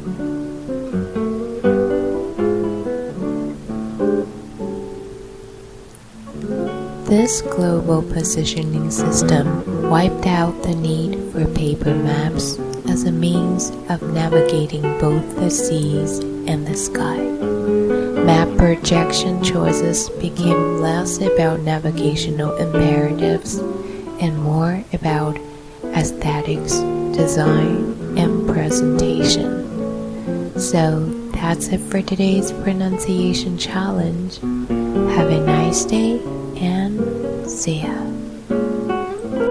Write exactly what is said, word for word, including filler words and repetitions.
This global positioning system wiped out the need for paper maps as a means of navigating both the seas and the sky. Map projection choices became less about navigational imperatives and more about aesthetics, design, and presentation. So that's it for today's pronunciation challenge. Have a nice day and see ya.